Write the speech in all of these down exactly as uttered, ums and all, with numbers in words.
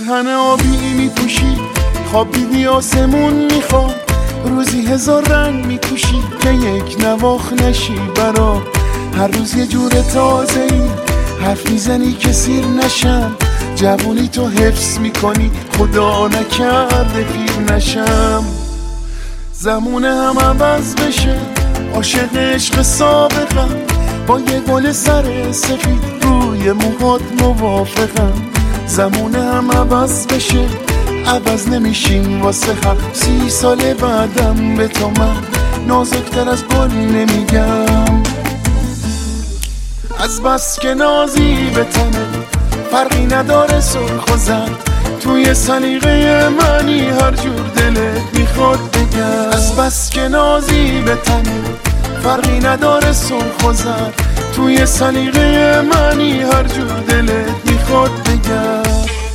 پیرهن آبی میپوشی، خوابیدی آسمون میخواد، روزی هزار رنگ میکوشی که یک نواخ نشی برا. هر روز یه جور تازه ای حرف میزنی که سیر نشم، جوونی تو حفظ میکنی خدا نکرده پیر نشم. زمونه هم عوض بشه، عاشق عشق سابقم، با یه گل سر سفید روی موهات موافقم. زمونه هم عوض بشه، عوض نمیشیم واسه هم. سی سال بعدم به تو من نازکتر از گل نمیگم. از بس که نازی به تنه فرقی نداره سرخ و زرد، توی سلیقه منی هر جور دلت میخواد بگم. از بس که نازی به تنه فرقی نداره سرخ و زرد، توی سلیقه منی هر جور دلت میخواد بگم.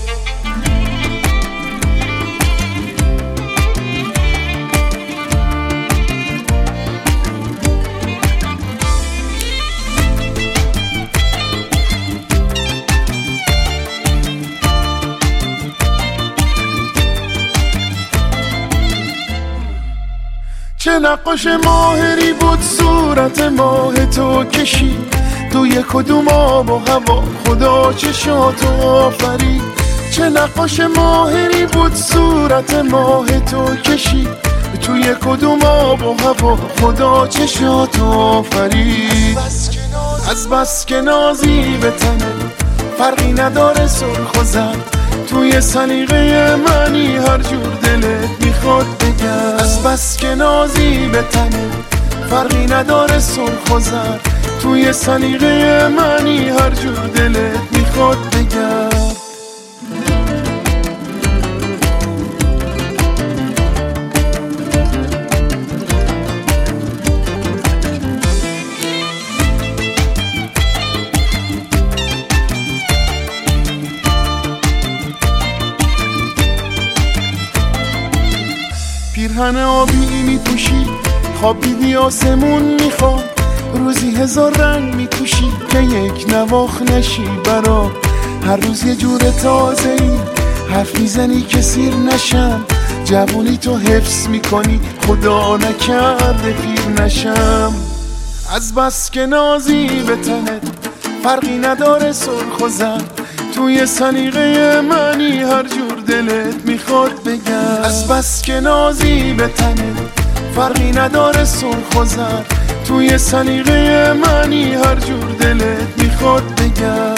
چه نقاش ماهری بود صورت ماه تو کشی، توی کدوم آب و هوا خدا چشاتو آفرید. چه نقاش ماهری بود صورت ماه تو کشی، توی کدوم آب و هوا خدا چشاتو آفرید. از بس که نازی به تنه فرقی نداره سرخ و زرد، توی سلیقه منی هر جور دلت میخواد بگم. از بس که نازی به تنه فرقی نداره سرخ و زرد، توی سلیقه منی هر جور دلت میخواد بگم. پیرهن آبی میپوشی، خوابیدی آسمون میخواد، روزی هزار رنگ میکوشی که یک نواخ نشی برا. هر روز یه جور تازه ای حرف میزنی که سیر نشم، جوونی تو حفظ میکنی خدا نکرده پیر نشم. از بس که نازی به تنت فرقی نداره سرخ و زرد، توی سلیقه منی هر جور دلت میخواد بگم. از بس که نازی به تنت فرقی نداره سرخ و زرد، توی سلیقه منی هر جور دلت میخواد بگم.